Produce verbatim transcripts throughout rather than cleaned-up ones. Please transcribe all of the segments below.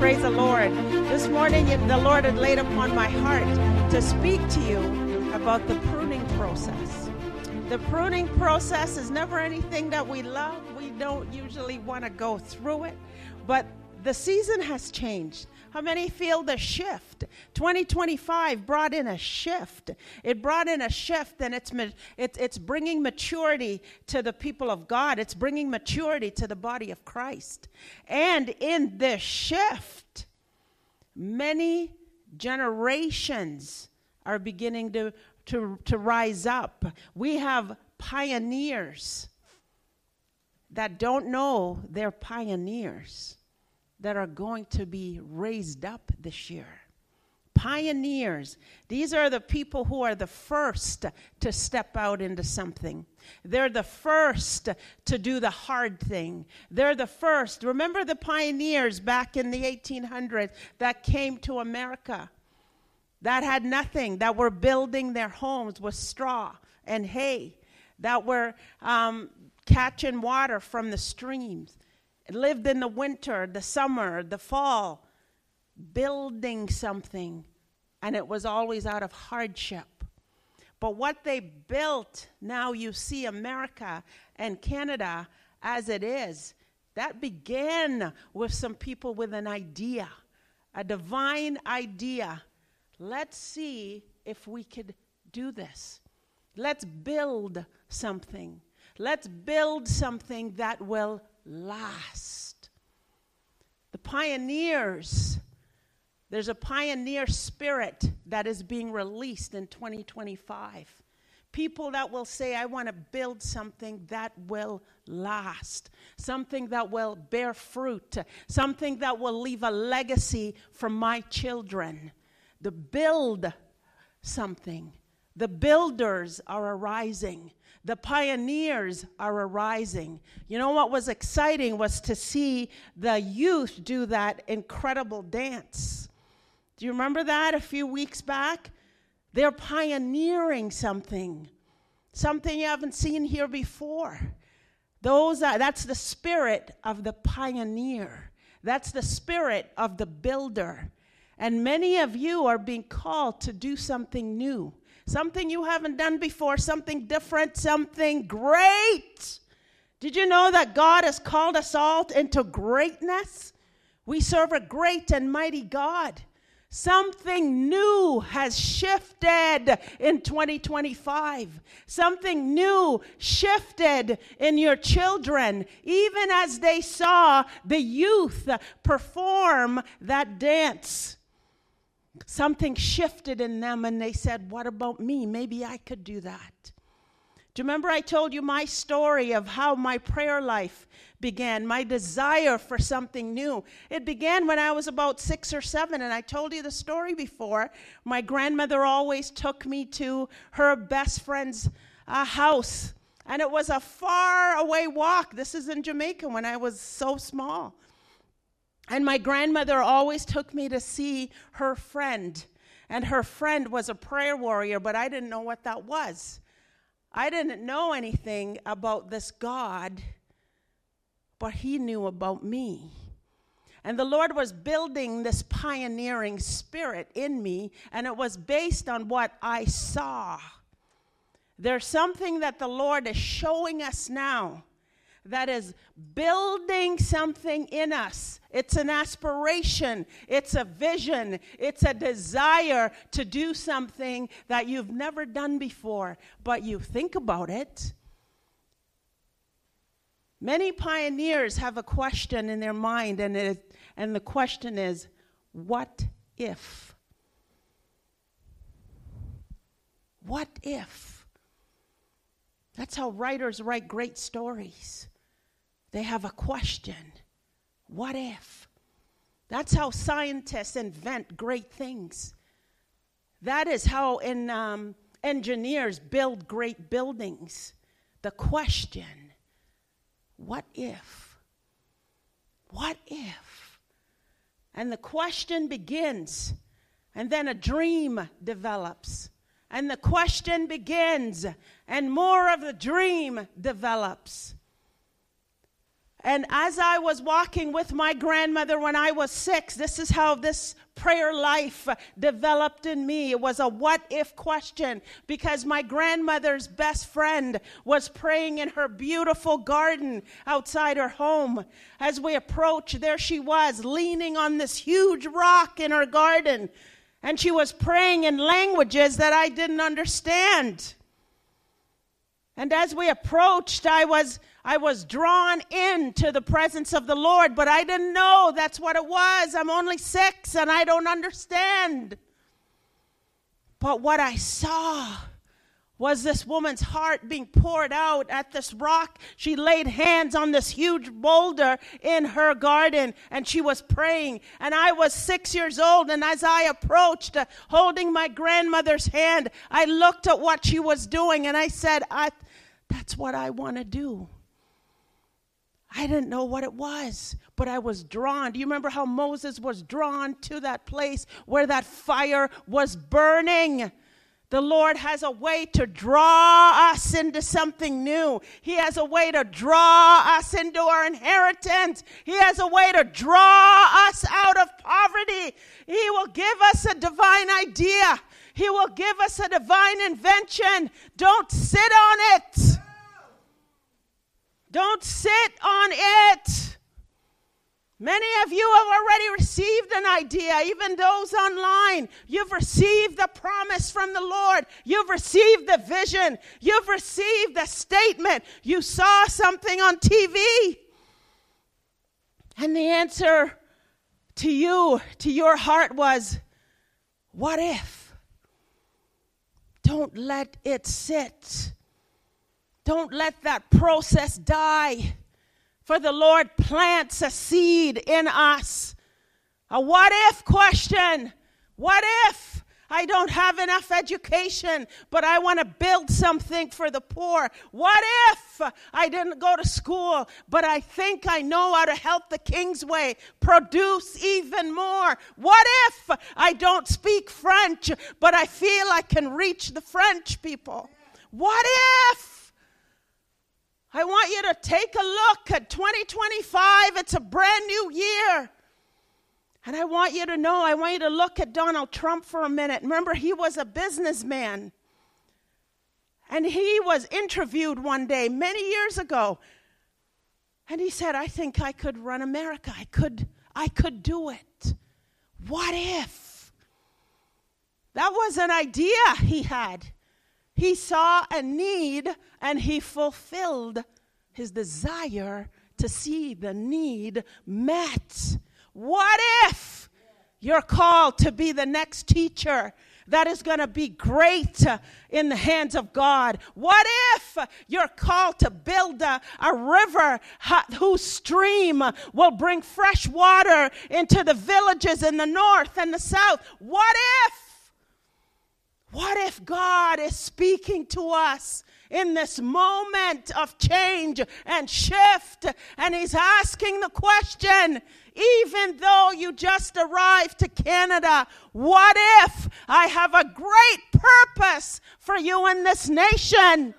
Praise the Lord. This morning, the Lord had laid upon my heart to speak to you about the pruning process. The pruning process is never anything that we love. We don't usually want to go through it, but the season has changed. How many feel the shift? twenty twenty-five brought in a shift. It brought in a shift, and it's it's it's bringing maturity to the people of God. It's bringing maturity to the body of Christ. And in this shift, many generations are beginning to to to rise up. We have pioneers that don't know they're pioneers that are going to be raised up this year. Pioneers. These are the people who are the first to step out into something. They're the first to do the hard thing. They're the first. Remember the pioneers back in the eighteen hundreds that came to America, that had nothing, that were building their homes with straw and hay, that were um, catching water from the streams, lived in the winter, the summer, the fall, building something, and it was always out of hardship. But what they built, now you see America and Canada as it is, that began with some people with an idea, a divine idea. Let's see if we could do this. Let's build something. Let's build something that will last. The pioneers, there's a pioneer spirit that is being released in twenty twenty-five. People that will say, I want to build something that will last, something that will bear fruit, something that will leave a legacy for my children. To build something. The builders are arising. The pioneers are arising. You know what was exciting was to see the youth do that incredible dance. Do you remember that a few weeks back? They're pioneering something, something you haven't seen here before. Those are, that's the spirit of the pioneer. That's the spirit of the builder. And many of you are being called to do something new. Something you haven't done before, something different, something great. Did you know that God has called us all into greatness? We serve a great and mighty God. Something new has shifted in twenty twenty-five. Something new shifted in your children, even as they saw the youth perform that dance. Something shifted in them, and they said, what about me? Maybe I could do that. Do you remember I told you my story of how my prayer life began, my desire for something new? It began when I was about six or seven, and I told you the story before. My grandmother always took me to her best friend's uh, house, and it was a far away walk. This is in Jamaica when I was so small. And my grandmother always took me to see her friend. And her friend was a prayer warrior, but I didn't know what that was. I didn't know anything about this God, but he knew about me. And the Lord was building this pioneering spirit in me, and it was based on what I saw. There's something that the Lord is showing us now that is building something in us. It's an aspiration. It's a vision. It's a desire to do something that you've never done before, but you think about it. Many pioneers have a question in their mind, and it, and the question is, what if? What if? That's how writers write great stories. They have a question. What if? That's how scientists invent great things. That is how in, um, engineers build great buildings. The question, what if? What if? And the question begins, and then a dream develops. And the question begins, and more of the dream develops. And as I was walking with my grandmother when I was six, this is how this prayer life developed in me. It was a what if question, because my grandmother's best friend was praying in her beautiful garden outside her home. As we approached, there she was leaning on this huge rock in her garden, and she was praying in languages that I didn't understand. And as we approached, I was I was drawn into the presence of the Lord, but I didn't know that's what it was. I'm only six and I don't understand. But what I saw was this woman's heart being poured out at this rock. She laid hands on this huge boulder in her garden, and she was praying. And I was six years old, and as I approached, uh, holding my grandmother's hand, I looked at what she was doing, and I said, I, that's what I want to do. I didn't know what it was, but I was drawn. Do you remember how Moses was drawn to that place where that fire was burning? The Lord has a way to draw us into something new. He has a way to draw us into our inheritance. He has a way to draw us out of poverty. He will give us a divine idea. He will give us a divine invention. Don't sit on it. Don't sit on it. Many of you have already received an idea, even those online. You've received the promise from the Lord. You've received the vision. You've received the statement. You saw something on T V. And the answer to you, to your heart was, what if? Don't let it sit. Don't let that process die. For the Lord plants a seed in us. A what if question. What if I don't have enough education, but I want to build something for the poor? What if I didn't go to school, but I think I know how to help the Kingsway produce even more? What if I don't speak French, but I feel I can reach the French people? What if? I want you to take a look at twenty twenty-five. It's a brand new year. And I want you to know, I want you to look at Donald Trump for a minute. Remember, he was a businessman. And he was interviewed one day many years ago. And he said, I think I could run America. I could, I could do it. What if? That was an idea he had. He saw a need and he fulfilled his desire to see the need met. What if you're called to be the next teacher that is going to be great in the hands of God? What if you're called to build a, a river whose stream will bring fresh water into the villages in the north and the south? What if? What if God is speaking to us in this moment of change and shift, and he's asking the question, even though you just arrived to Canada, what if I have a great purpose for you in this nation?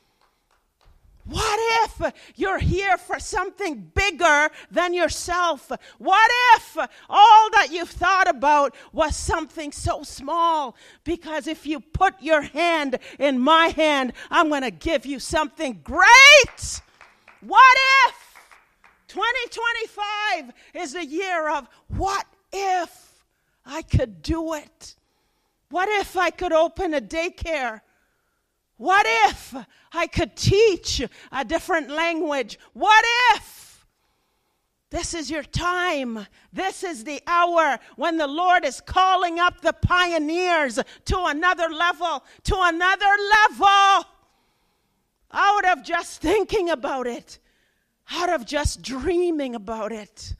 What if you're here for something bigger than yourself? What if all that you've thought about was something so small? Because if you put your hand in my hand, I'm going to give you something great. What if twenty twenty-five is a year of what if I could do it? What if I could open a daycare? What if I could teach a different language? What if? This is your time. This is the hour when the Lord is calling up the pioneers to another level, to another level. Out of just thinking about it, out of just dreaming about it,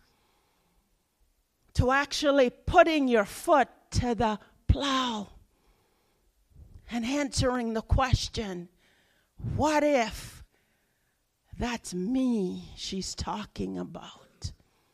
to actually putting your foot to the plow. And answering the question, what if that's me she's talking about?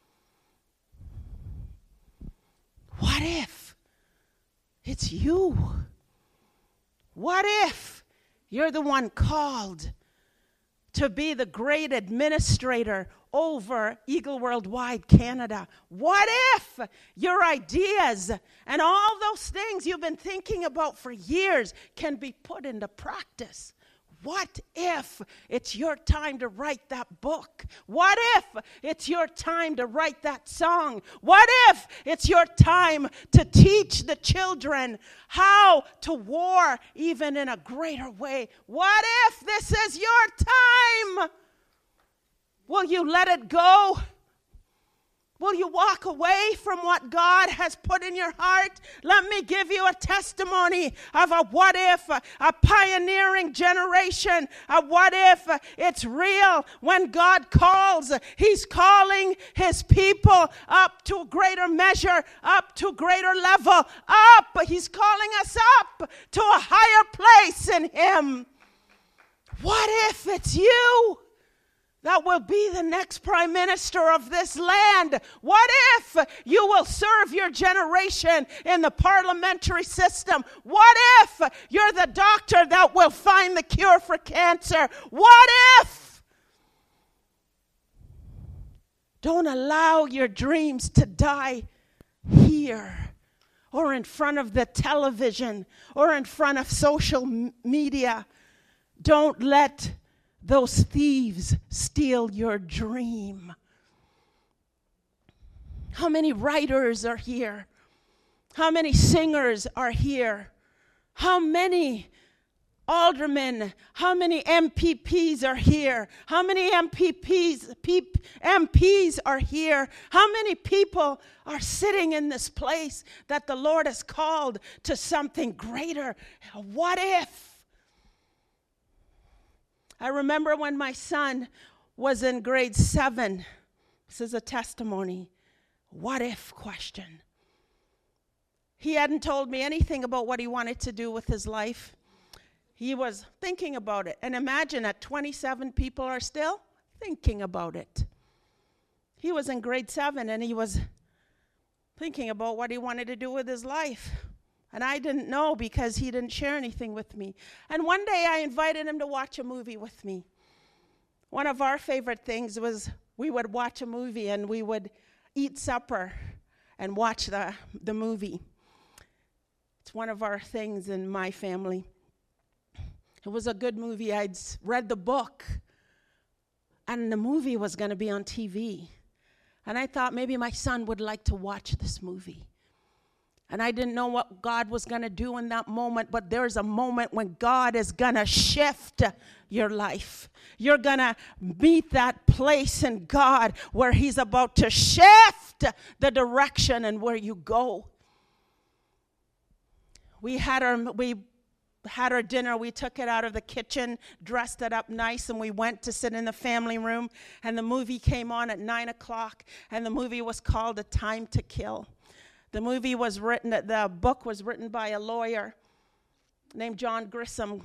What if it's you? What if you're the one called to be the great administrator over Eagle Worldwide Canada? What if your ideas and all those things you've been thinking about for years can be put into practice? What if it's your time to write that book? What if it's your time to write that song? What if it's your time to teach the children how to war even in a greater way? What if this is your time? Will you let it go? Will you walk away from what God has put in your heart? Let me give you a testimony of a what if, a, a pioneering generation, a what if. It's real. When God calls, he's calling his people up to a greater measure, up to a greater level, up. He's calling us up to a higher place in him. What if it's you that will be the next prime minister of this land? What if you will serve your generation in the parliamentary system? What if you're the doctor that will find the cure for cancer? What if? Don't allow your dreams to die here, or in front of the television, or in front of social m- media. Don't let those thieves steal your dream. How many writers are here? How many singers are here? How many aldermen, how many M P Ps are here? How many M P Ps, P, M Ps are here? How many people are sitting in this place that the Lord has called to something greater? What if? I remember when my son was in grade seven. This is a testimony. What if question. He hadn't told me anything about what he wanted to do with his life. He was thinking about it. And imagine at twenty-seven, people are still thinking about it. He was in grade seven and he was thinking about what he wanted to do with his life. And I didn't know because he didn't share anything with me. And one day I invited him to watch a movie with me. One of our favorite things was we would watch a movie and we would eat supper and watch the, the movie. It's one of our things in my family. It was a good movie. I'd read the book and the movie was going to be on T V. And I thought maybe my son would like to watch this movie. And I didn't know what God was going to do in that moment, but there's a moment when God is going to shift your life. You're going to meet that place in God where he's about to shift the direction and where you go. We had our we had our dinner. We took it out of the kitchen, dressed it up nice, and we went to sit in the family room. And the movie came on at nine o'clock, and the movie was called A Time to Kill. The movie was written, the book was written by a lawyer named John Grisham.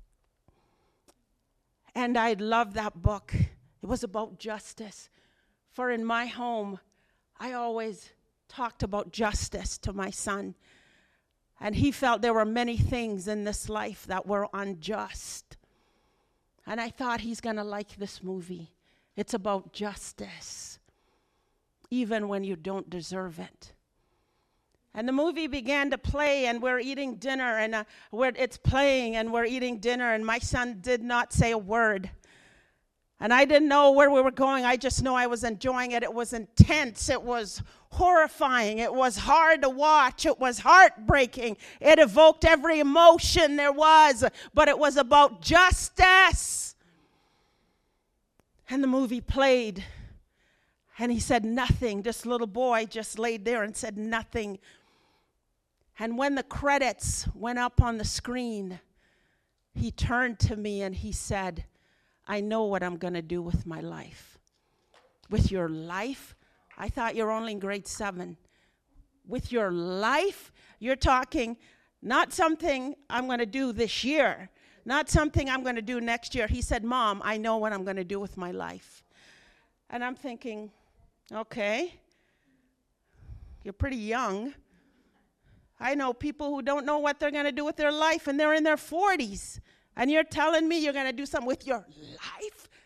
And I loved that book. It was about justice. For in my home, I always talked about justice to my son. And he felt there were many things in this life that were unjust. And I thought he's going to like this movie. It's about justice, even when you don't deserve it. And the movie began to play, and we're eating dinner, and uh, we're, it's playing, and we're eating dinner, and my son did not say a word. And I didn't know where we were going. I just know I was enjoying it. It was intense. It was horrifying. It was hard to watch. It was heartbreaking. It evoked every emotion there was, but it was about justice. And the movie played, and he said nothing. This little boy just laid there and said nothing. And when the credits went up on the screen, he turned to me and he said, I know what I'm going to do with my life. With your life? I thought you're only in grade seven. With your life? You're talking not something I'm going to do this year, not something I'm going to do next year. He said, Mom, I know what I'm going to do with my life. And I'm thinking, okay, you're pretty young. I know people who don't know what they're going to do with their life, and they're in their forties. And you're telling me you're going to do something with your life?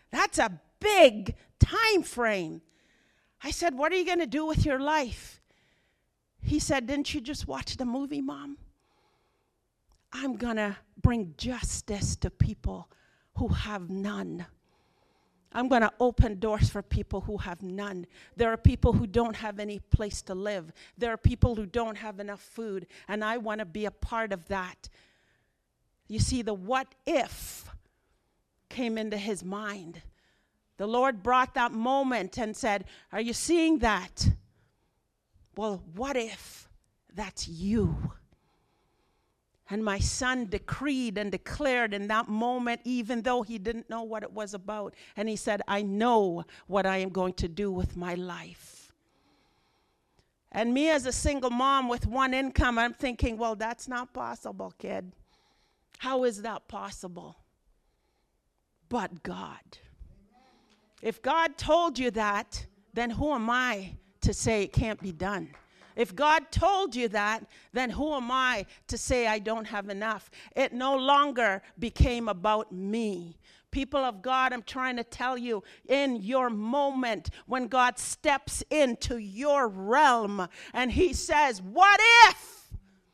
That's a big time frame. I said, what are you going to do with your life? He said, didn't you just watch the movie, Mom? I'm going to bring justice to people who have none. I'm going to open doors for people who have none. There are people who don't have any place to live. There are people who don't have enough food, and I want to be a part of that. You see, the what if came into his mind. The Lord brought that moment and said, are you seeing that? Well, what if that's you? And my son decreed and declared in that moment, even though he didn't know what it was about. And he said, I know what I am going to do with my life. And me as a single mom with one income, I'm thinking, well, that's not possible, kid. How is that possible? But God. If God told you that, then who am I to say it can't be done? If God told you that, then who am I to say I don't have enough? It no longer became about me. People of God, I'm trying to tell you, in your moment, when God steps into your realm and he says, what if?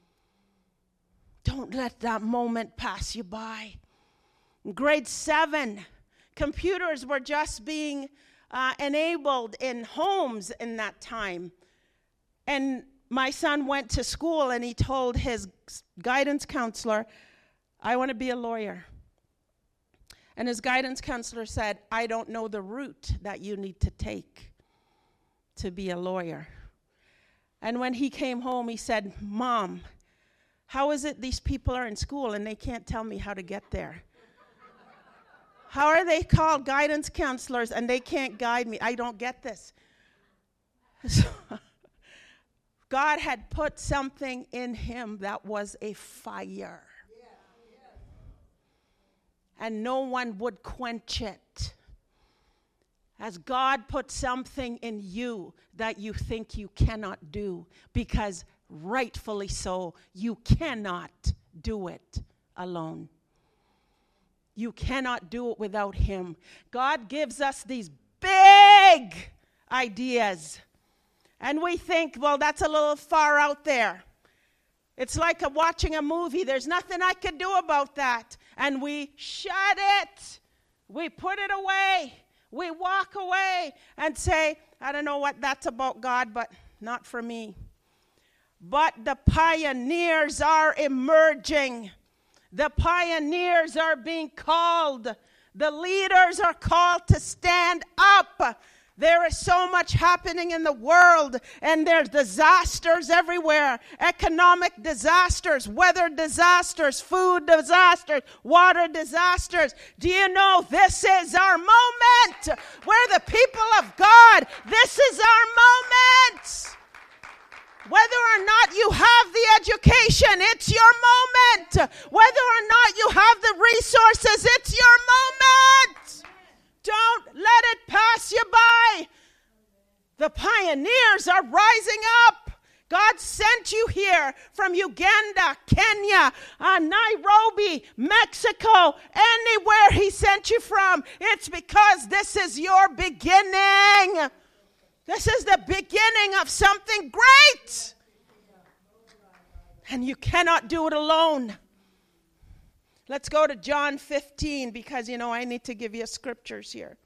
Don't let that moment pass you by. In grade seven, computers were just being uh, enabled in homes in that time. And my son went to school and he told his guidance counselor, I want to be a lawyer. And his guidance counselor said, I don't know the route that you need to take to be a lawyer. And when he came home, he said, Mom, how is it these people are in school and they can't tell me how to get there? How are they called guidance counselors and they can't guide me? I don't get this. So, God had put something in him that was a fire. And no one would quench it. As God put something in you that you think you cannot do, because rightfully so, you cannot do it alone. You cannot do it without him. God gives us these big ideas. And we think, well, that's a little far out there. It's like a watching a movie. There's nothing I can do about that. And we shut it. We put it away. We walk away and say, I don't know what that's about, God, but not for me. But the pioneers are emerging. The pioneers are being called. The leaders are called to stand up. There is so much happening in the world, and there's disasters everywhere. Economic disasters, weather disasters, food disasters, water disasters. Do you know this is our moment? We're the people of God. This is our moment. Whether or not you have the education, it's your moment. Whether or not you have the resources, it's your moment. Don't let it pass you by. The pioneers are rising up. God sent you here from Uganda, Kenya, uh, Nairobi, Mexico, anywhere he sent you from. It's because this is your beginning. This is the beginning of something great. And you cannot do it alone. Let's go to John fifteen because, you know, I need to give you scriptures here.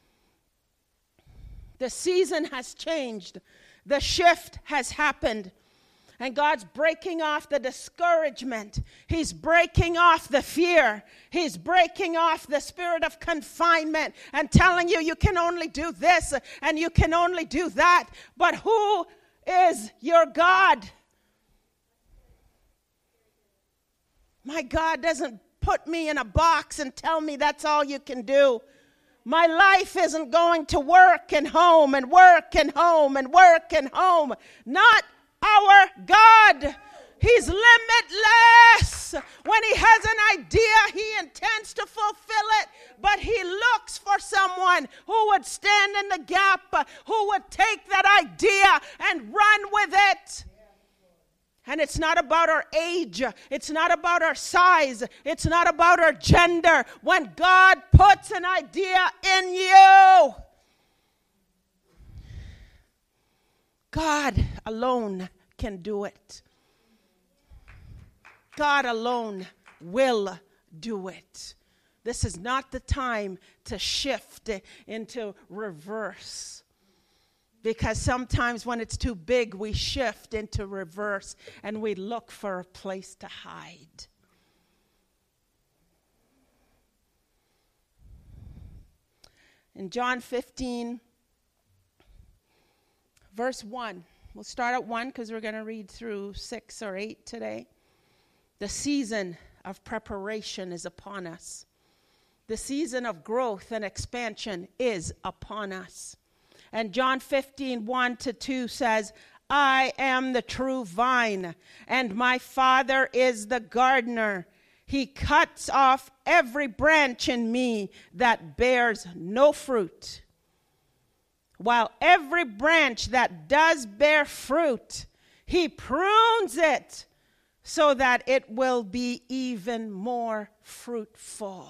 The season has changed. The shift has happened. And God's breaking off the discouragement. He's breaking off the fear. He's breaking off the spirit of confinement and telling you you can only do this and you can only do that. But who is your God? My God doesn't put me in a box and tell me that's all you can do. My life isn't going to work and home and work and home and work and home. Not our God. He's limitless. When he has an idea, he intends to fulfill it. But he looks for someone who would stand in the gap, who would take that idea and run with it. And it's not about our age. It's not about our size. It's not about our gender. When God puts an idea in you, God alone can do it. God alone will do it. This is not the time to shift into reverse. Because sometimes when it's too big, we shift into reverse and we look for a place to hide. In John fifteen, verse one, we'll start at one because we're going to read through six or eight today. The season of preparation is upon us. The season of growth and expansion is upon us. And John fifteen, one to two says, I am the true vine, and my Father is the gardener. He cuts off every branch in me that bears no fruit, while every branch that does bear fruit, he prunes it so that it will be even more fruitful.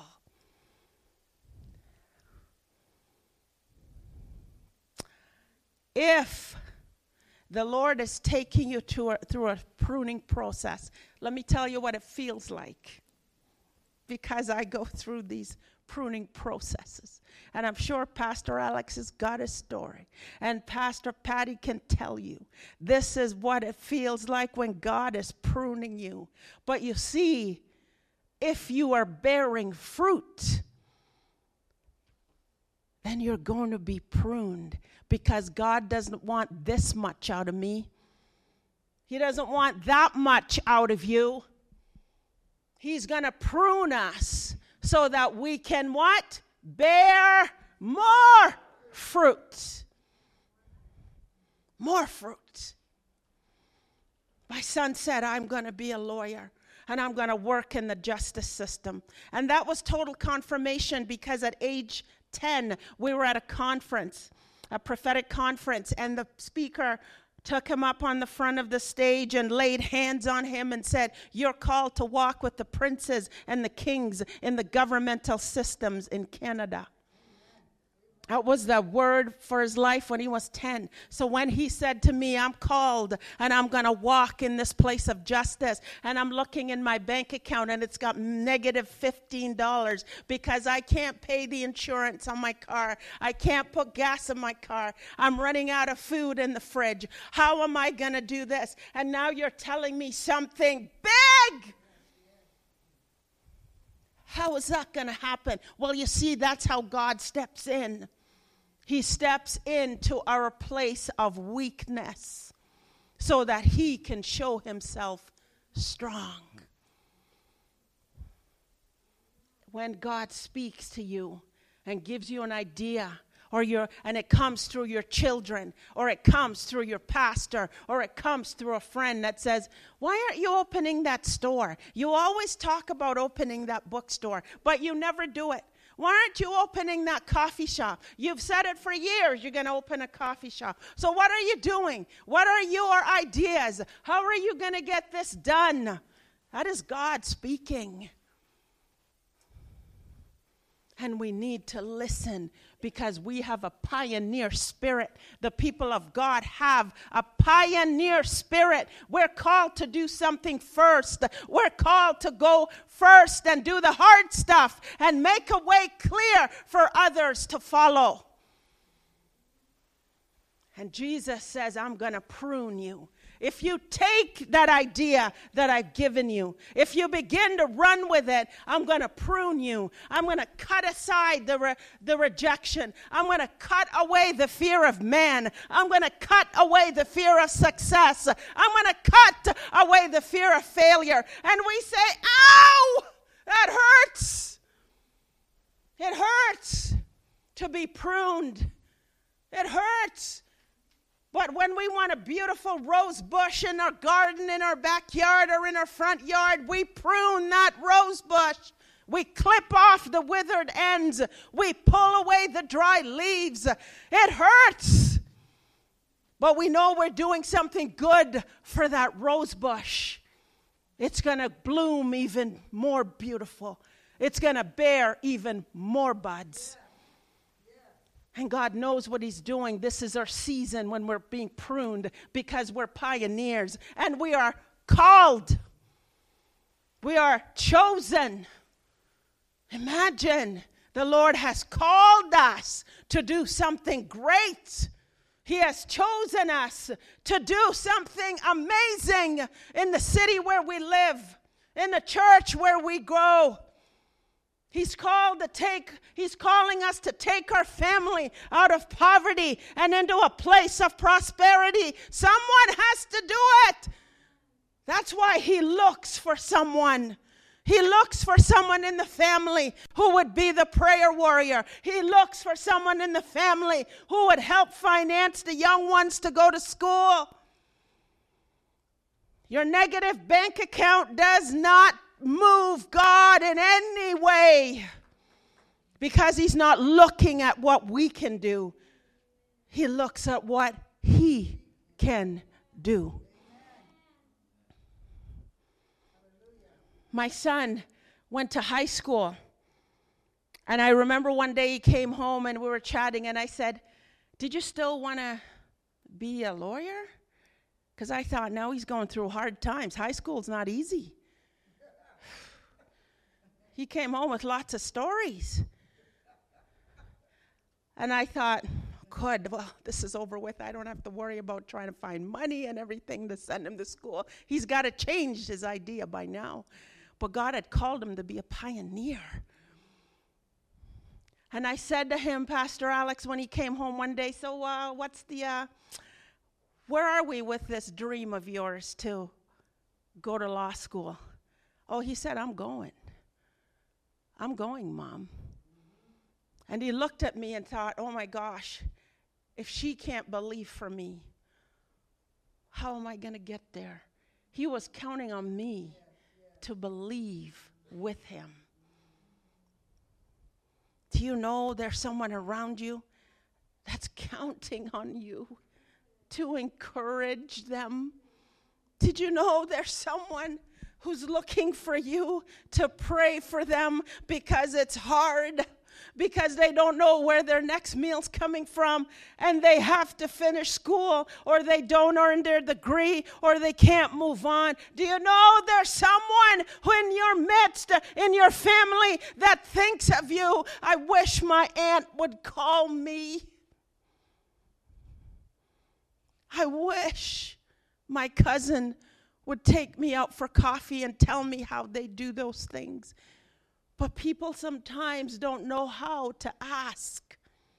If the Lord is taking you to a, through a pruning process, let me tell you what it feels like. Because I go through these pruning processes. And I'm sure Pastor Alex has got a story. And Pastor Patty can tell you. This is what it feels like when God is pruning you. But you see, if you are bearing fruit, then you're going to be pruned. Because God doesn't want this much out of me. He doesn't want that much out of you. He's going to prune us so that we can what? Bear more fruit. More fruit. My son said, I'm going to be a lawyer. And I'm going to work in the justice system. And that was total confirmation because at age ten, we were at a conference. A prophetic conference, and the speaker took him up on the front of the stage and laid hands on him and said, you're called to walk with the princes and the kings in the governmental systems in Canada. That was the word for his life when he was ten. So when he said to me, I'm called and I'm going to walk in this place of justice, and I'm looking in my bank account and it's got negative fifteen dollars because I can't pay the insurance on my car. I can't put gas in my car. I'm running out of food in the fridge. How am I going to do this? And now you're telling me something big. How is that going to happen? Well, you see, that's how God steps in. He steps into our place of weakness so that he can show himself strong. When God speaks to you and gives you an idea, or your, and it comes through your children, or it comes through your pastor, or it comes through a friend that says, why aren't you opening that store? You always talk about opening that bookstore, but you never do it. Why aren't you opening that coffee shop? You've said it for years, you're going to open a coffee shop. So what are you doing? What are your ideas? How are you going to get this done? That is God speaking. And we need to listen because we have a pioneer spirit. The people of God have a pioneer spirit. We're called to do something first. We're called to go first and do the hard stuff and make a way clear for others to follow. And Jesus says, I'm going to prune you. If you take that idea that I've given you, if you begin to run with it, I'm going to prune you. I'm going to cut aside the, re- the rejection. I'm going to cut away the fear of man. I'm going to cut away the fear of success. I'm going to cut away the fear of failure. And we say, ow, that hurts. It hurts to be pruned. It hurts. But when we want a beautiful rose bush in our garden, in our backyard, or in our front yard, we prune that rose bush. We clip off the withered ends. We pull away the dry leaves. It hurts. But we know we're doing something good for that rose bush. It's going to bloom even more beautiful. It's going to bear even more buds. And God knows what he's doing. This is our season when we're being pruned because we're pioneers and we are called. We are chosen. Imagine the Lord has called us to do something great. He has chosen us to do something amazing in the city where we live, in the church where we grow. He's called to take, he's calling us to take our family out of poverty and into a place of prosperity. Someone has to do it. That's why he looks for someone. He looks for someone in the family who would be the prayer warrior. He looks for someone in the family who would help finance the young ones to go to school. Your negative bank account does not move God in any way because he's not looking at what we can do. He looks at what he can do. My son went to high school, and I remember one day he came home and we were chatting, and I said, did you still want to be a lawyer? Because I thought, no, he's going through hard times. High school's not easy. He came home with lots of stories. And I thought, good, well, this is over with. I don't have to worry about trying to find money and everything to send him to school. He's got to change his idea by now. But God had called him to be a pioneer. And I said to him, Pastor Alex, when he came home one day, so uh, what's the, uh, where are we with this dream of yours to go to law school? Oh, he said, I'm going. I'm going, Mom. And he looked at me and thought, oh my gosh, if she can't believe for me, how am I going to get there? He was counting on me to believe with him. Do you know there's someone around you that's counting on you to encourage them? Did you know there's someone who's looking for you to pray for them because it's hard, because they don't know where their next meal's coming from, and they have to finish school, or they don't earn their degree, or they can't move on? Do you know there's someone who in your midst, in your family, that thinks of you? I wish my aunt would call me. I wish my cousin would take me out for coffee and tell me how they do those things. But people sometimes don't know how to ask.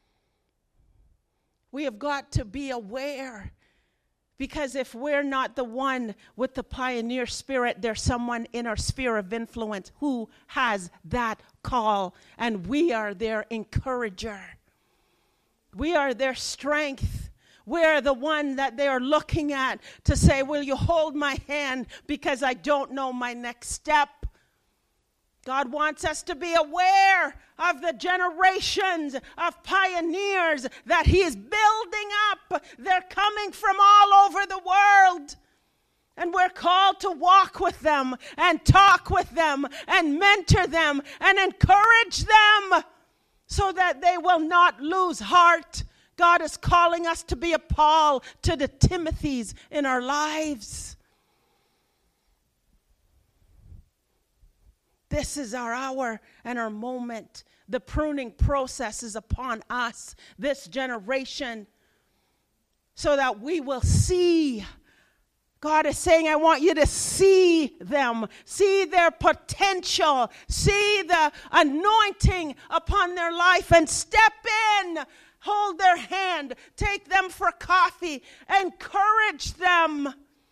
We have got to be aware, because if we're not the one with the pioneer spirit, there's someone in our sphere of influence who has that call, and we are their encourager. We are their strength. We're the one that they are looking at to say, will you hold my hand because I don't know my next step? God wants us to be aware of the generations of pioneers that he is building up. They're coming from all over the world. And we're called to walk with them and talk with them and mentor them and encourage them so that they will not lose heart. God is calling us to be a Paul to the Timothys in our lives. This is our hour and our moment. The pruning process is upon us, this generation, so that we will see. God is saying, I want you to see them, see their potential, see the anointing upon their life, and step in. Hold their hand, take them for coffee, encourage them.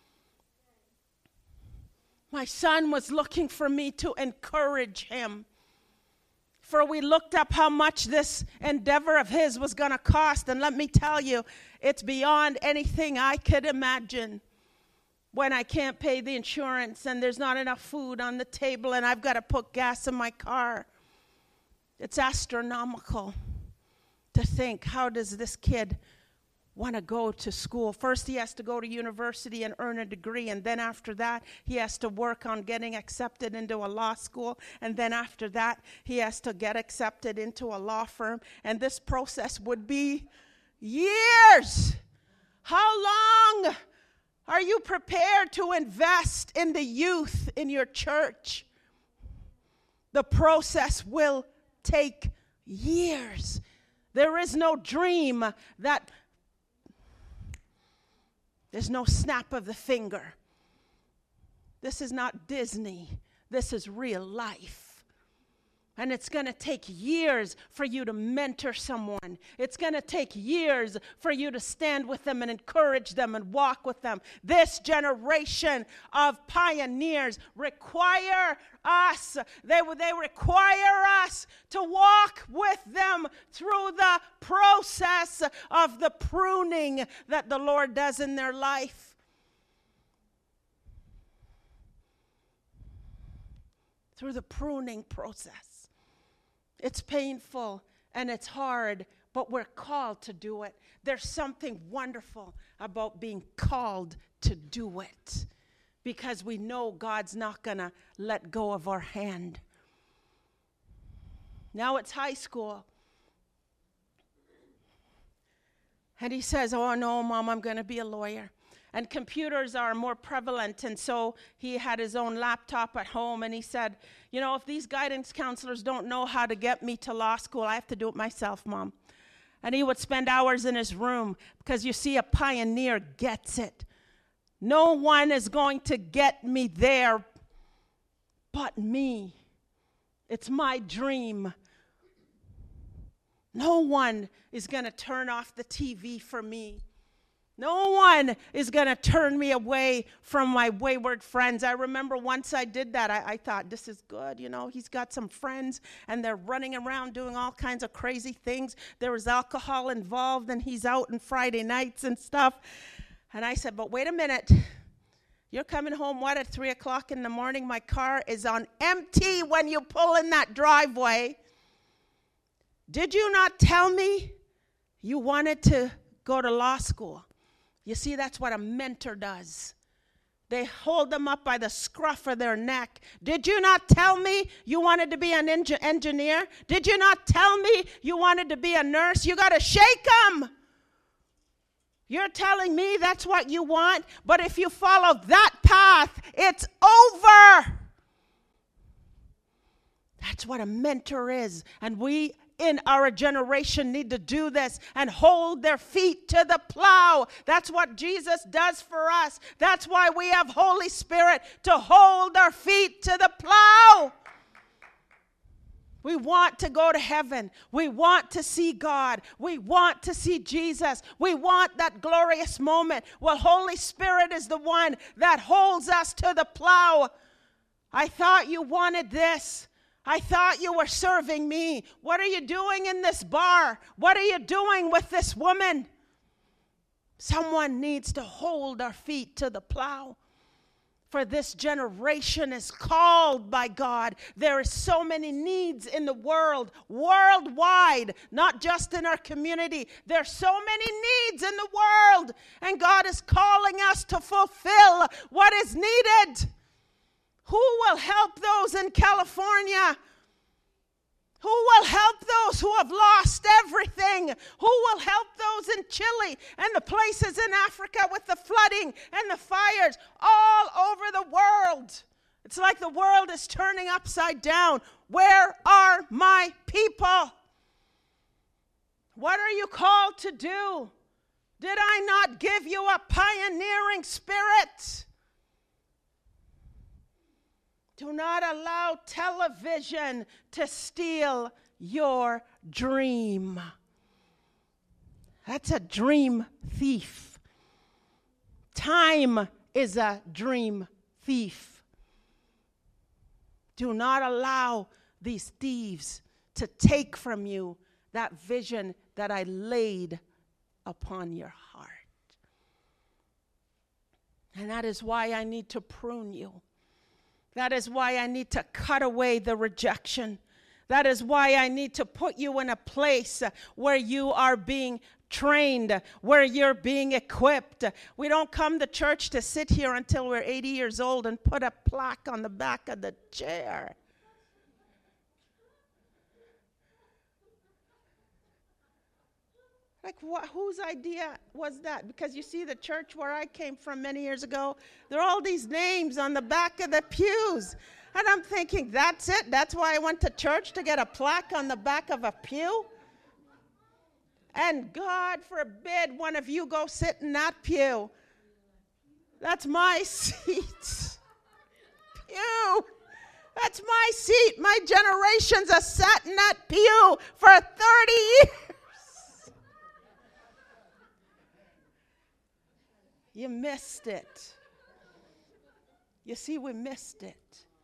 My son was looking for me to encourage him. For we looked up how much this endeavor of his was going to cost, and let me tell you, it's beyond anything I could imagine. When I can't pay the insurance and there's not enough food on the table and I've got to put gas in my car, it's astronomical. To think, how does this kid want to go to school. First, he has to go to university and earn a degree, and then after that, he has to work on getting accepted into a law school, and then after that, he has to get accepted into a law firm, and this process would be years. How long are you prepared to invest in the youth in your church? The process will take years. There is no dream that there's no snap of the finger. This is not Disney. This is real life. And it's going to take years for you to mentor someone. It's going to take years for you to stand with them and encourage them and walk with them. This generation of pioneers require us, they, they require us to walk with them through the process of the pruning that the Lord does in their life. Through the pruning process. It's painful and it's hard, but we're called to do it. There's something wonderful about being called to do it because we know God's not going to let go of our hand. Now it's high school. And he says, oh, no, Mom, I'm going to be a lawyer. And computers are more prevalent, and so he had his own laptop at home, and he said, you know, if these guidance counselors don't know how to get me to law school, I have to do it myself, Mom. And he would spend hours in his room, because you see, a pioneer gets it. No one is going to get me there but me. It's my dream. No one is going to turn off the T V for me. No one is going to turn me away from my wayward friends. I remember once I did that, I, I thought, this is good, you know. He's got some friends, and they're running around doing all kinds of crazy things. There was alcohol involved, and he's out on Friday nights and stuff. And I said, but wait a minute. You're coming home, what, at three o'clock in the morning? My car is on empty when you pull in that driveway. Did you not tell me you wanted to go to law school? You see, that's what a mentor does. They hold them up by the scruff of their neck. Did you not tell me you wanted to be an enge- engineer? Did you not tell me you wanted to be a nurse? You got to shake them. You're telling me that's what you want, but if you follow that path, it's over. That's what a mentor is, and we in our generation need to do this and hold their feet to the plow. That's what Jesus does for us. That's why we have Holy Spirit to hold our feet to the plow. We want to go to heaven. We want to see God. We want to see Jesus. We want that glorious moment. Well, Holy Spirit is the one that holds us to the plow. I thought you wanted this. I thought you were serving me. What are you doing in this bar? What are you doing with this woman? Someone needs to hold our feet to the plow. For this generation is called by God. There are so many needs in the world, worldwide, not just in our community. There are so many needs in the world, and God is calling us to fulfill what is needed. Who will help those in California? Who will help those who have lost everything? Who will help those in Chile and the places in Africa with the flooding and the fires all over the world? It's like the world is turning upside down. Where are my people? What are you called to do? Did I not give you a pioneering spirit? Do not allow television to steal your dream. That's a dream thief. Time is a dream thief. Do not allow these thieves to take from you that vision that I laid upon your heart. And that is why I need to prune you. That is why I need to cut away the rejection. That is why I need to put you in a place where you are being trained, where you're being equipped. We don't come to church to sit here until we're eighty years old and put a plaque on the back of the chair. Like, wh- whose idea was that? Because you see, the church where I came from many years ago, there are all these names on the back of the pews. And I'm thinking, that's it? That's why I went to church, to get a plaque on the back of a pew? And God forbid one of you go sit in that pew. That's my seat. Pew. That's my seat. My generations have sat in that pew for thirty years. You missed it. You see, we missed it.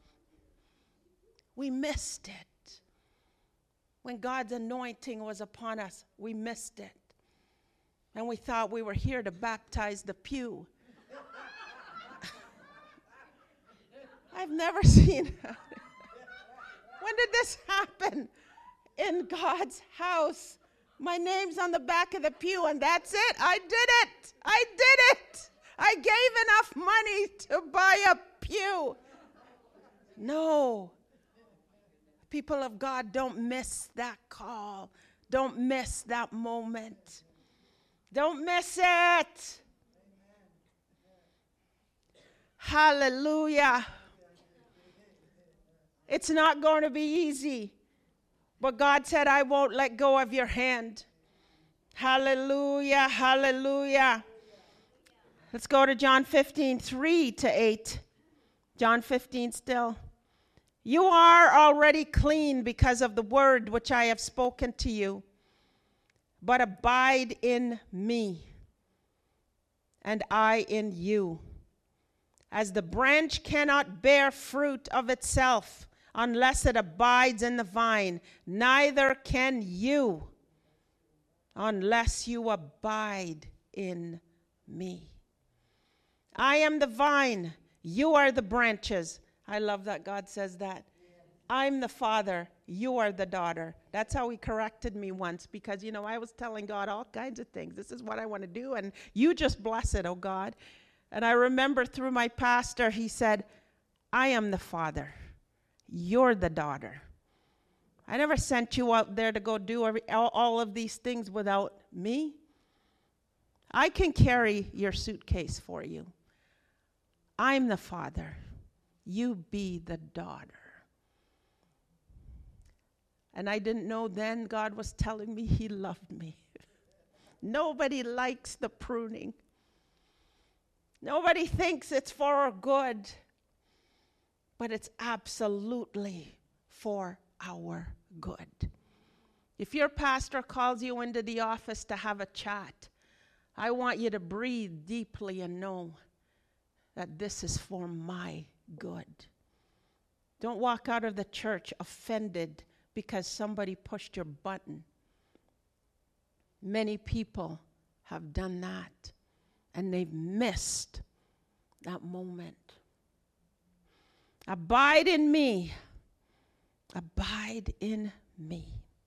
We missed it. When God's anointing was upon us, we missed it. And we thought we were here to baptize the pew. I've never seen it. When did this happen? In God's house. My name's on the back of the pew, and that's it. I did it. I did it. I gave enough money to buy a pew. No. People of God, don't miss that call. Don't miss that moment. Don't miss it. Hallelujah. It's not going to be easy. But God said, I won't let go of your hand. Hallelujah, hallelujah. Let's go to John fifteen, three to eight. John fifteen still. You are already clean because of the word which I have spoken to you. But abide in me, and I in you. As the branch cannot bear fruit of itself unless it abides in the vine, neither can you unless you abide in me. I am the vine, you are the branches. I love that God says that. I'm the father, you are the daughter. That's how he corrected me once, because, you know, I was telling God all kinds of things. This is what I want to do, and you just bless it, oh God. And I remember through my pastor, he said, I am the father. You're the daughter. I never sent you out there to go do every, all, all of these things without me. I can carry your suitcase for you. I'm the father. You be the daughter. And I didn't know then God was telling me he loved me. Nobody likes the pruning. Nobody thinks it's for our good. But it's absolutely for our good. If your pastor calls you into the office to have a chat, I want you to breathe deeply and know that this is for my good. Don't walk out of the church offended because somebody pushed your button. Many people have done that, and they've missed that moment. Abide in me. Abide in me.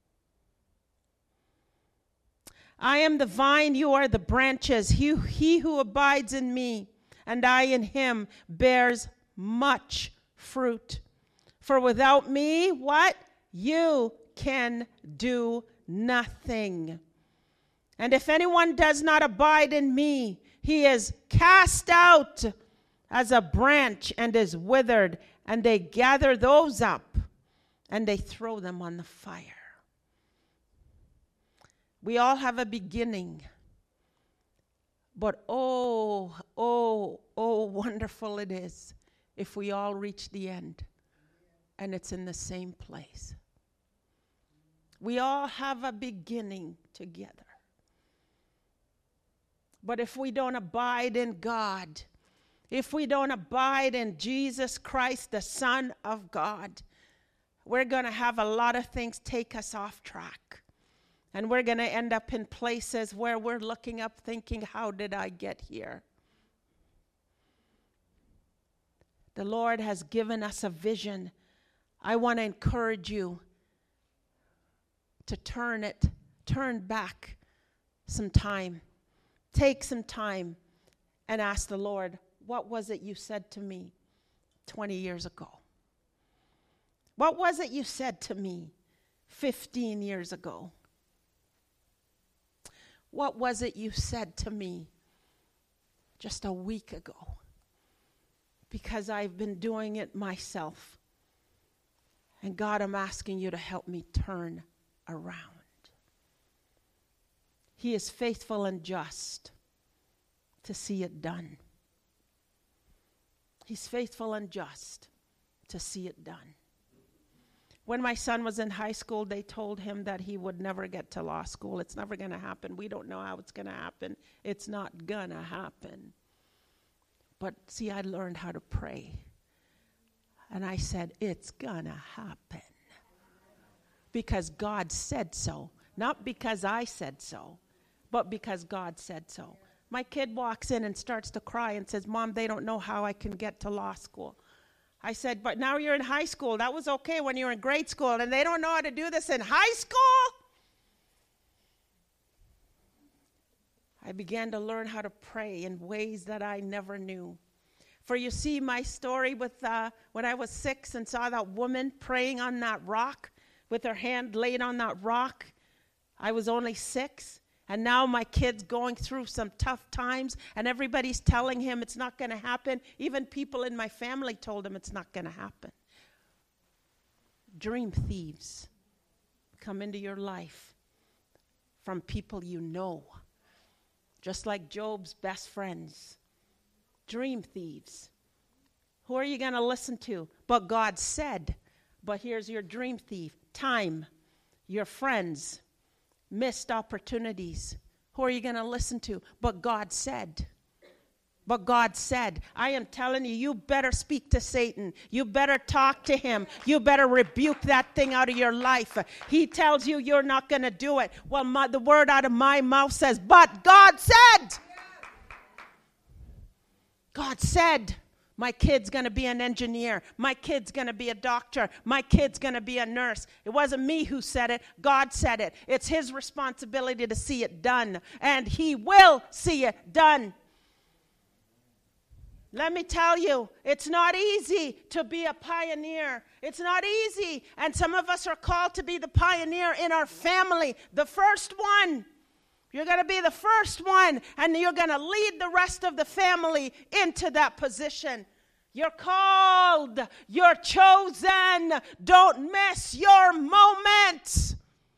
I am the vine, you are the branches. He, he who abides in me and I in him bears much fruit. For without me, what? You can do nothing. And if anyone does not abide in me, he is cast out as a branch and is withered, and they gather those up and they throw them on the fire. We all have a beginning, but oh, oh, oh, wonderful it is if we all reach the end and it's in the same place. We all have a beginning together. But if we don't abide in God, if we don't abide in Jesus Christ, the Son of God, we're going to have a lot of things take us off track. And we're going to end up in places where we're looking up thinking, how did I get here? The Lord has given us a vision. I want to encourage you to turn it, turn back some time. Take some time and ask the Lord, what was it you said to me twenty years ago? What was it you said to me fifteen years ago? What was it you said to me just a week ago? Because I've been doing it myself. And God, I'm asking you to help me turn around. He is faithful and just to see it done. He's faithful and just to see it done. When my son was in high school, they told him that he would never get to law school. It's never going to happen. We don't know how it's going to happen. It's not going to happen. But see, I learned how to pray. And I said, it's going to happen. Because God said so. Not because I said so, but because God said so. My kid walks in and starts to cry and says, Mom, they don't know how I can get to law school. I said, but now you're in high school. That was okay when you were in grade school, and they don't know how to do this in high school? I began to learn how to pray in ways that I never knew. For you see, my story with uh, when I was six and saw that woman praying on that rock with her hand laid on that rock, I was only six. And now my kid's going through some tough times, and everybody's telling him it's not going to happen. Even people in my family told him it's not going to happen. Dream thieves come into your life from people you know, just like Job's best friends. Dream thieves. Who are you going to listen to? But God said. But here's your dream thief. Time. Your friends. Missed opportunities. Who are you going to listen to? But God said. But God said. I am telling you, you better speak to Satan. You better talk to him. You better rebuke that thing out of your life. He tells you you're not going to do it. Well, my, the word out of my mouth says, but God said. God said. My kid's going to be an engineer. My kid's going to be a doctor. My kid's going to be a nurse. It wasn't me who said it. God said it. It's his responsibility to see it done. And he will see it done. Let me tell you, it's not easy to be a pioneer. It's not easy. And some of us are called to be the pioneer in our family. The first one. You're going to be the first one, and you're going to lead the rest of the family into that position. You're called. You're chosen. Don't miss your moment.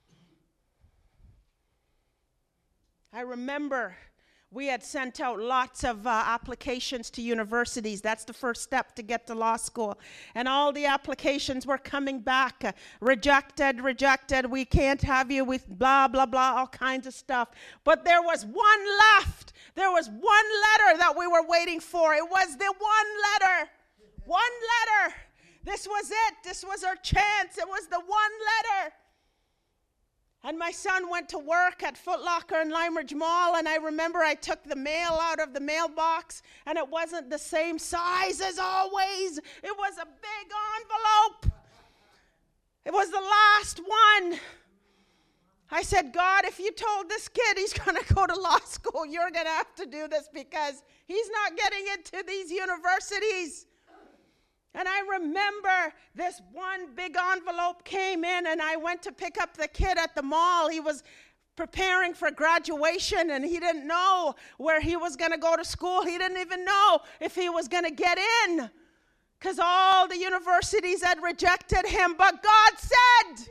I remember we had sent out lots of uh, applications to universities. That's the first step to get to law school. And all the applications were coming back. Uh, rejected, rejected. We can't have you with blah, blah, blah, all kinds of stuff. But there was one left. There was one letter that we were waiting for. It was the one letter. One letter. This was it. This was our chance. It was the one letter. And my son went to work at Foot Locker in Lime Ridge Mall, and I remember I took the mail out of the mailbox, and it wasn't the same size as always. It was a big envelope. It was the last one. I said, God, if you told this kid he's going to go to law school, you're going to have to do this because he's not getting into these universities. And I remember this one big envelope came in, and I went to pick up the kid at the mall. He was preparing for graduation, and he didn't know where he was going to go to school. He didn't even know if he was going to get in because all the universities had rejected him. But God said,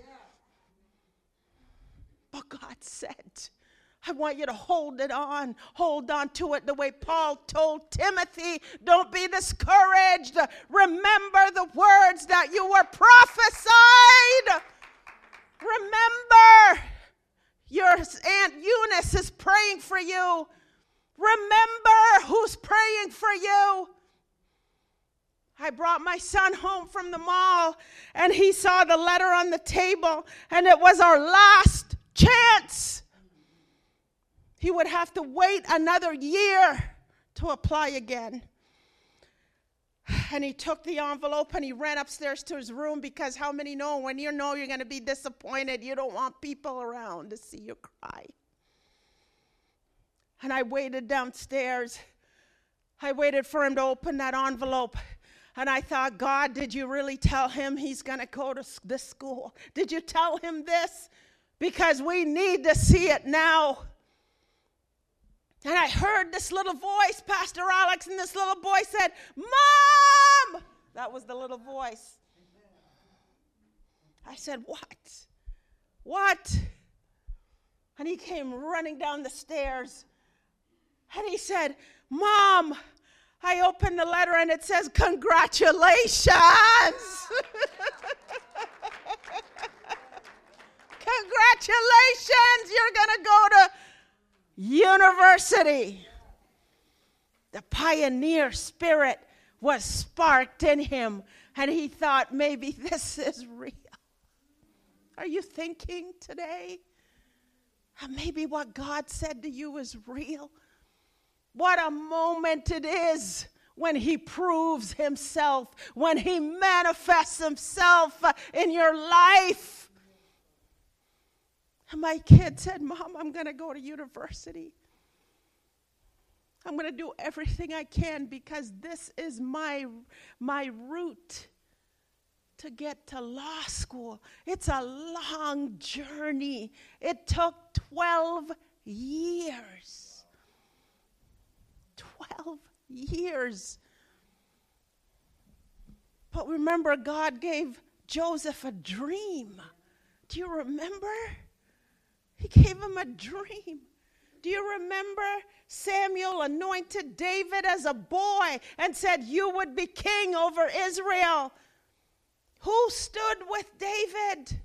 but God said, I want you to hold it on. Hold on to it the way Paul told Timothy. Don't be discouraged. Remember the words that you were prophesied. Remember, your Aunt Eunice is praying for you. Remember who's praying for you. I brought my son home from the mall, and he saw the letter on the table, and it was our last chance. He would have to wait another year to apply again. And he took the envelope and he ran upstairs to his room, because how many know when you know you're going to be disappointed, you don't want people around to see you cry. And I waited downstairs. I waited for him to open that envelope. And I thought, God, did you really tell him he's going to go to this school? Did you tell him this? Because we need to see it now. And I heard this little voice, Pastor Alex, and this little boy said, Mom! That was the little voice. I said, what? What? And he came running down the stairs. And he said, Mom, I opened the letter and it says, congratulations. Congratulations, you're going to go to university. The pioneer spirit was sparked in him, and he thought, maybe this is real. Are you thinking today? Maybe what God said to you is real. What a moment it is when he proves himself, when he manifests himself in your life. And my kid said, Mom, I'm going to go to university. I'm going to do everything I can, because this is my, my route to get to law school. It's a long journey. It took twelve years. twelve years. But remember, God gave Joseph a dream. Do you remember? He gave him a dream. Do you remember Samuel anointed David as a boy and said, you would be king over Israel? Who stood with David?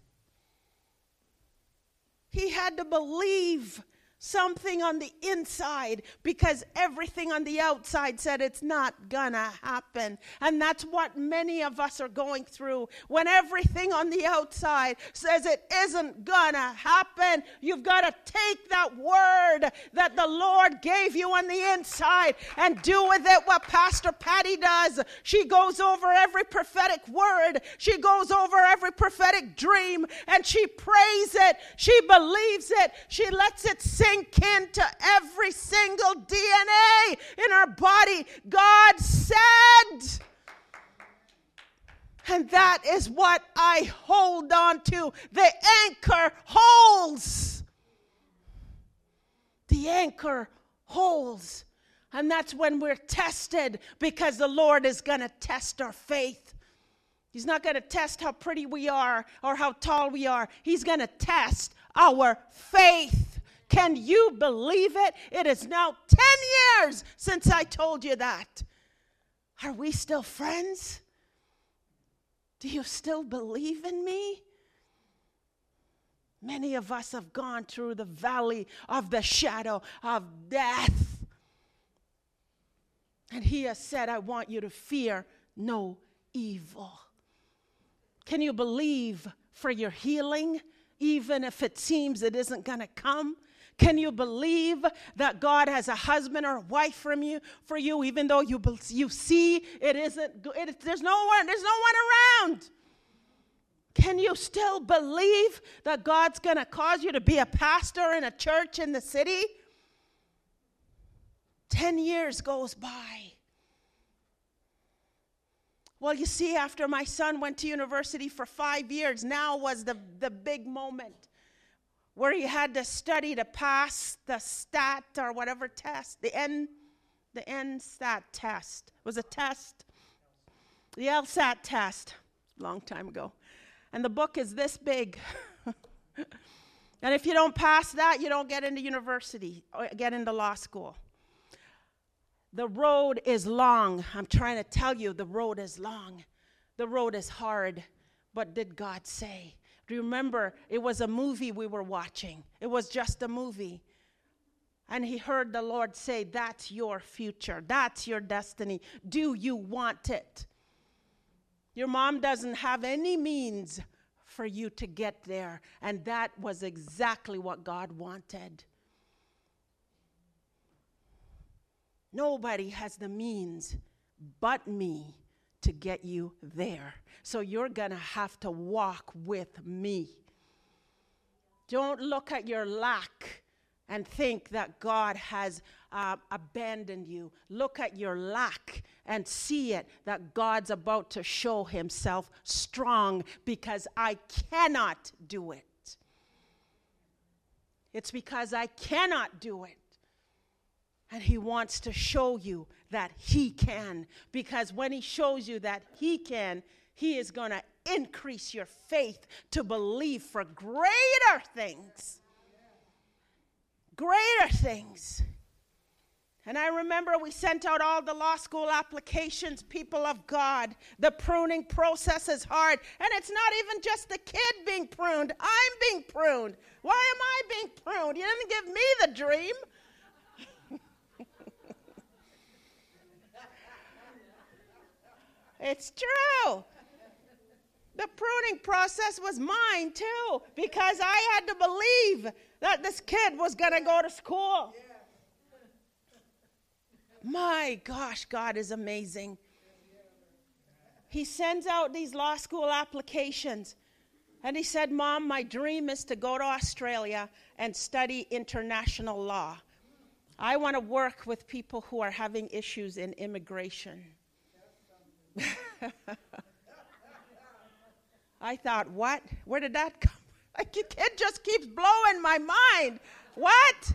He had to believe something on the inside, because everything on the outside said it's not gonna happen. And that's what many of us are going through. When everything on the outside says it isn't gonna happen, you've got to take that word that the Lord gave you on the inside and do with it what Pastor Patty does. She goes over every prophetic word. She goes over every prophetic dream, and she prays it. She believes it. She lets it sink into every single D N A in our body. God said. And that is what I hold on to. The anchor holds. The anchor holds. And that's when we're tested, because the Lord is going to test our faith. He's not going to test how pretty we are or how tall we are. He's going to test our faith. Can you believe it? It is now ten years since I told you that. Are we still friends? Do you still believe in me? Many of us have gone through the valley of the shadow of death. And he has said, I want you to fear no evil. Can you believe for your healing, even if it seems it isn't going to come? Can you believe that God has a husband or a wife from you, for you, even though you, you see it isn't, it, there's no one, there's no one around? Can you still believe that God's going to cause you to be a pastor in a church in the city? Ten years goes by. Well, you see, after my son went to university for five years, now was the, the big moment where he had to study to pass the stat or whatever test, the N, the N stat test. It was a test, the LSAT test, a long time ago. And the book is this big. And if you don't pass that, you don't get into university or get into law school. The road is long. I'm trying to tell you, the road is long. The road is hard. But did God say? Do you remember, it was a movie we were watching. It was just a movie. And he heard the Lord say, that's your future. That's your destiny. Do you want it? Your mom doesn't have any means for you to get there. And that was exactly what God wanted. Nobody has the means but me to get you there. So you're going to have to walk with me. Don't look at your lack and think that God has uh, abandoned you. Look at your lack and see it, that God's about to show himself strong, because I cannot do it. It's because I cannot do it. And he wants to show you that he can. Because when he shows you that he can, he is going to increase your faith to believe for greater things. Greater things. And I remember we sent out all the law school applications, people of God. The pruning process is hard. And it's not even just the kid being pruned. I'm being pruned. Why am I being pruned? You didn't give me the dream. It's true. The pruning process was mine too, because I had to believe that this kid was going to go to school. My gosh, God is amazing. He sends out these law school applications. And he said, Mom, my dream is to go to Australia and study international law. I want to work with people who are having issues in immigration. I thought, what? Where did that come? Like, your kid just keeps blowing my mind. What?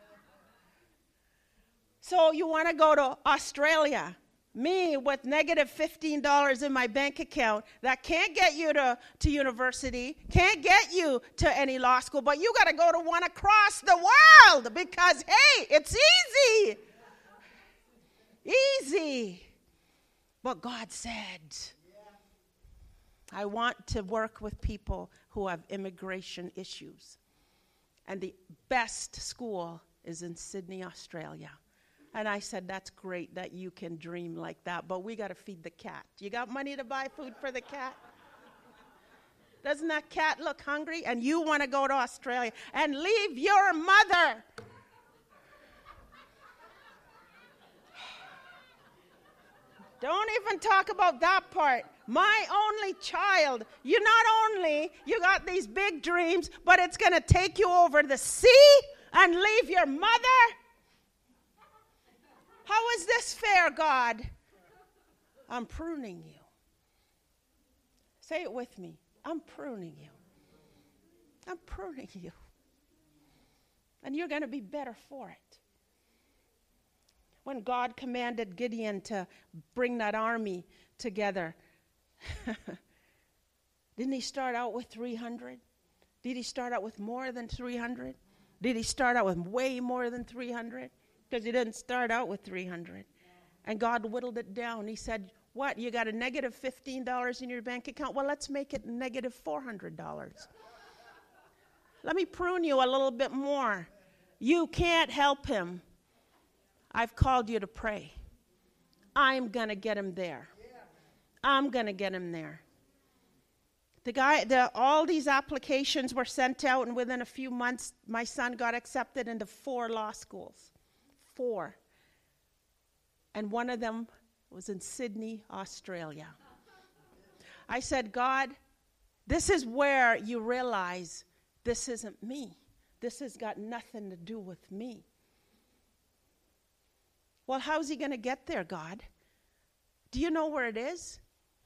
So you want to go to Australia? Me with negative fifteen dollars in my bank account that can't get you to, to university, can't get you to any law school, but you got to go to one across the world because, hey, it's easy. Easy. But God said, I want to work with people who have immigration issues. And the best school is in Sydney, Australia. And I said, that's great that you can dream like that, but we got to feed the cat. You got money to buy food for the cat? Doesn't that cat look hungry? And you want to go to Australia and leave your mother. Don't even talk about that part. My only child. You not only, you got these big dreams, but it's going to take you over the sea and leave your mother. How is this fair, God? I'm pruning you. Say it with me. I'm pruning you. I'm pruning you. And you're going to be better for it. When God commanded Gideon to bring that army together, didn't he start out with three hundred? Did he start out with more than three hundred? Did he start out with way more than three hundred? Because he didn't start out with three hundred. And God whittled it down. He said, what, you got a negative fifteen dollars in your bank account? Well, let's make it negative four hundred dollars. Let me prune you a little bit more. You can't help him. I've called you to pray. I'm going to get him there. I'm going to get him there. The guy, the, all these applications were sent out, and within a few months, my son got accepted into four law schools. Four. And one of them was in Sydney, Australia. I said, God, this is where you realize this isn't me. This has got nothing to do with me. Well, how's he going to get there, God? Do you know where it is?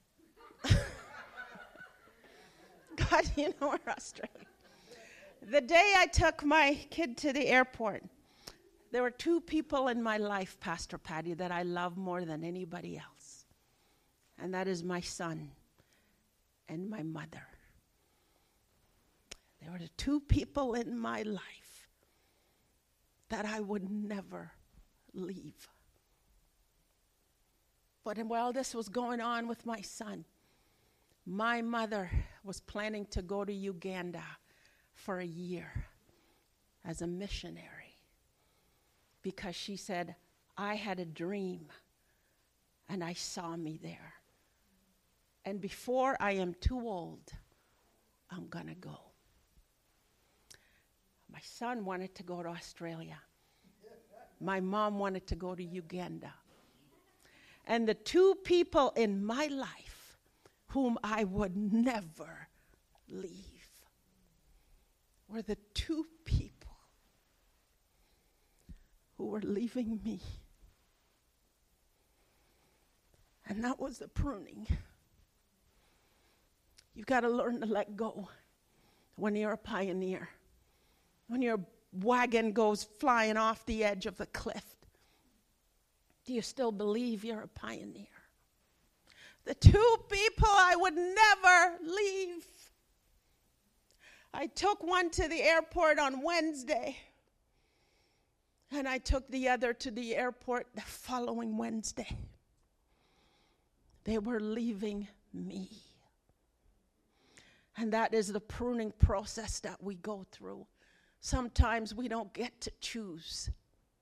God, you know where Australia. The day I took my kid to the airport, there were two people in my life, Pastor Patty, that I love more than anybody else. And that is my son and my mother. There were the two people in my life that I would never leave. But while this was going on with my son, my mother was planning to go to Uganda for a year as a missionary because she said, I had a dream and I saw me there. And before I am too old, I'm going to go. My son wanted to go to Australia. My mom wanted to go to Uganda. And the two people in my life whom I would never leave were the two people who were leaving me. And that was the pruning. You've got to learn to let go when you're a pioneer. When your wagon goes flying off the edge of the cliff, do you still believe you're a pioneer? The two people I would never leave. I took one to the airport on Wednesday, and I took the other to the airport the following Wednesday. They were leaving me. And that is the pruning process that we go through. Sometimes we don't get to choose.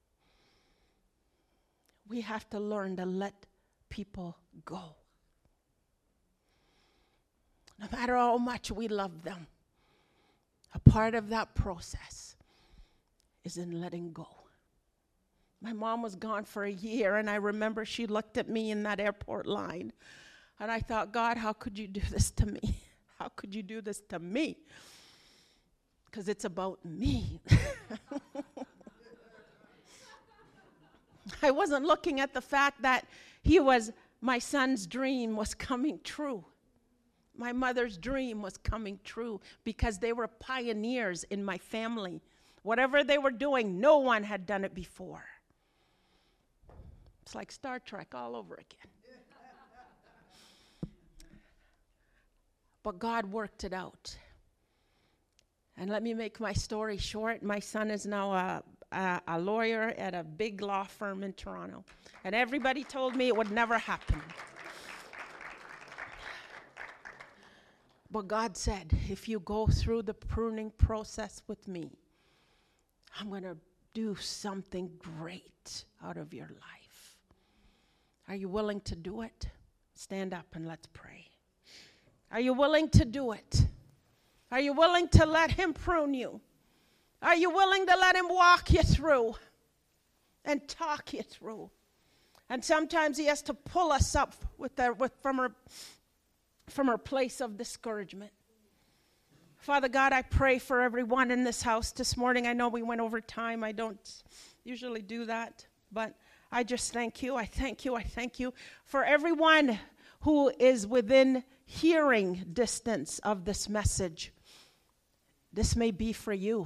We have to learn to let people go. No matter how much we love them, a part of that process is in letting go. My mom was gone for a year, and I remember she looked at me in that airport line, and I thought, God, how could you do this to me? How could you do this to me? Because it's about me. I wasn't looking at the fact that he was, my son's dream was coming true. My mother's dream was coming true because they were pioneers in my family. Whatever they were doing, no one had done it before. It's like Star Trek all over again. But God worked it out. And let me make my story short. My son is now a, a, a lawyer at a big law firm in Toronto. And everybody told me it would never happen. But God said, if you go through the pruning process with me, I'm going to do something great out of your life. Are you willing to do it? Stand up and let's pray. Are you willing to do it? Are you willing to let him prune you? Are you willing to let him walk you through and talk you through? And sometimes he has to pull us up with the, with, from, our, from our place of discouragement. Father God, I pray for everyone in this house this morning. I know we went over time. I don't usually do that, but I just thank you. I thank you. I thank you for everyone who is within hearing distance of this message. This may be for you.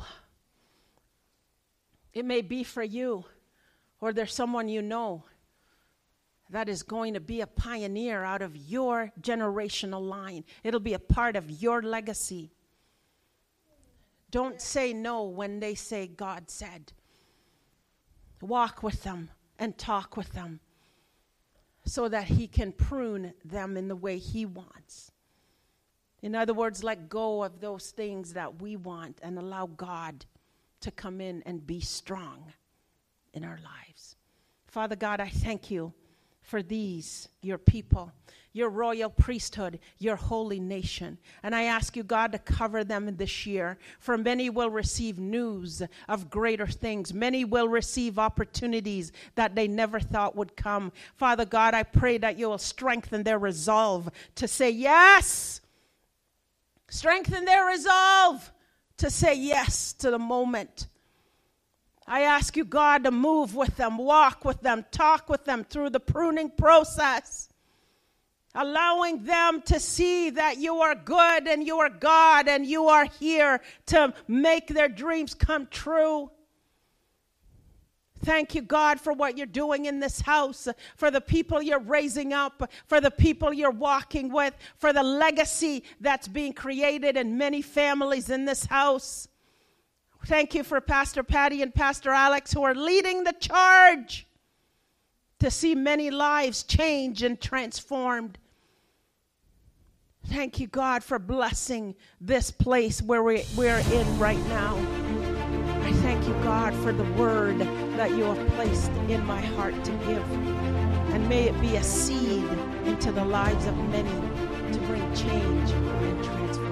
It may be for you, or there's someone you know that is going to be a pioneer out of your generational line. It'll be a part of your legacy. Don't say no when they say God said. Walk with them and talk with them so that he can prune them in the way he wants. In other words, let go of those things that we want and allow God to come in and be strong in our lives. Father God, I thank you for these, your people, your royal priesthood, your holy nation. And I ask you, God, to cover them this year. For many will receive news of greater things. Many will receive opportunities that they never thought would come. Father God, I pray that you will strengthen their resolve to say yes. Strengthen their resolve to say yes to the moment. I ask you, God, to move with them, walk with them, talk with them through the pruning process, allowing them to see that you are good and you are God and you are here to make their dreams come true. Thank you, God, for what you're doing in this house, for the people you're raising up, for the people you're walking with, for the legacy that's being created in many families in this house. Thank you for Pastor Patty and Pastor Alex who are leading the charge to see many lives change and transformed. Thank you, God, for blessing this place where we, we're in right now. I thank you, God, for the word that you have placed in my heart to give. And may it be a seed into the lives of many to bring change and transformation.